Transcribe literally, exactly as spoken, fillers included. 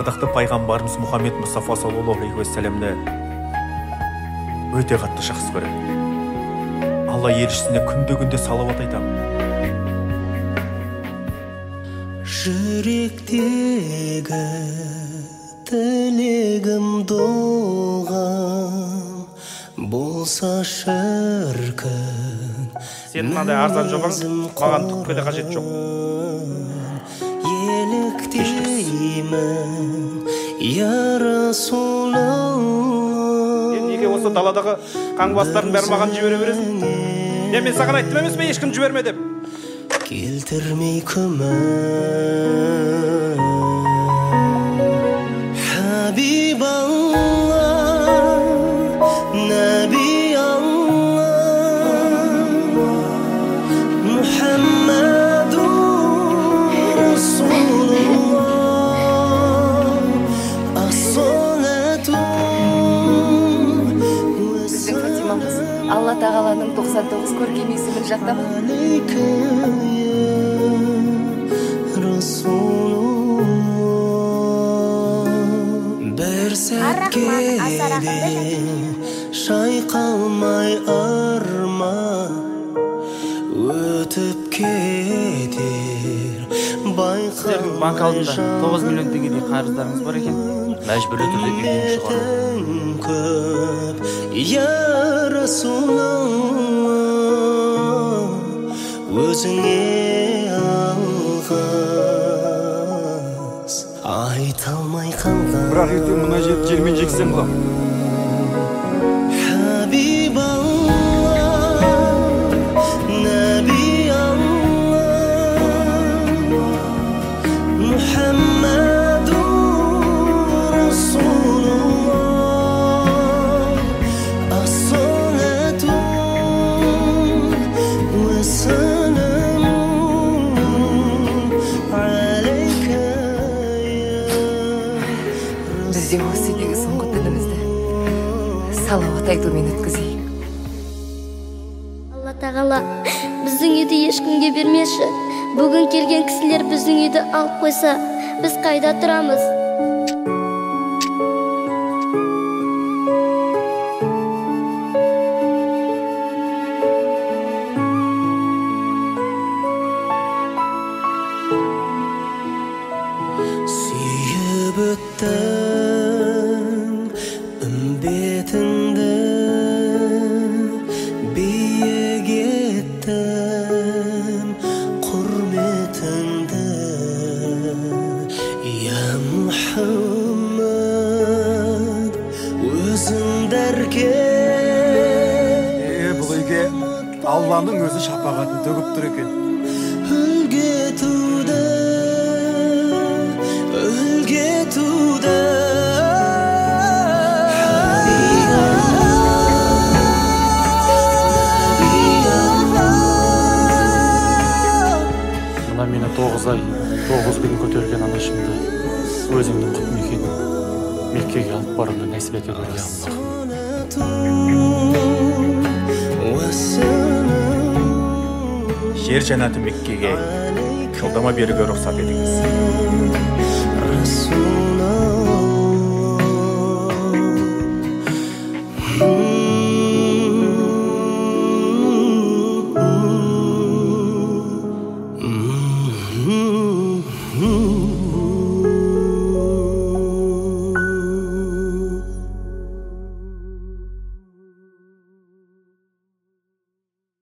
ардақты пайғамбарымыз Мұхаммед Мұстафа саллаллаху алейхи вассаламды өте қатты жақсы көреді. Алла елшісіне күнде-күнде салауат айтамын. Жүректегі тілегім доғам болса шіркін. Сен мынандай арзан жобаң маған түкке де қажет жоқ. Еліктеймін я Расулалла. Сен неге осы даладағы қаңбастардың бәрі маған жібере бересің? Мен мен саған айттым емес пе ешкім жіберме деп? Келтірмей күмән Хабибаллах Наби Аллах Мухаммаду Расулаллах Ас-салату Біздің Фатимамыз Алла тағаланың тоқсан тоғыз көркем есімін жаттама. Бір сәтке де шайқалмай арман өтіп кетер Сіздердің банк алдында тоғыз миллион теңгедей қарыздарыңыз бар екен. Мәжбүрлі түрде үйден шығару. көп я Расулалла өзіңе алғыс айта алмай қалған. Бірақ ертең мына жерді жермен жексем ба? Хабибаллах Наби Аллах Мухаммаду Расулаллах Ас-салату ва-саламу алейка Бізде осы үйдегі соңғы түнімізді салауат айтумен өткізейік. Алла тағала біздің үйді ешкімге бермеші. Бүгін келген кісілер біздің үйді алып қойса, біз қайда тұрамыз? Сүйіп өттім үмбетіңді биік еттім құрметіңді я Мұхаммад өзің дәркен. Е, бұл үйге Алланың өзі шапағатын төгіп тұр екен. Үлге туды, үлге туды. Мына мені тоғыз ай, тоғыз күн көтерген анашымды өзіңнің құт мекені Меккеге алып баруды нәсіп ете көр, я Аллах. Жер жәннаты Меккеге жолдама беруге рұқсат етіңіз. Расулалlah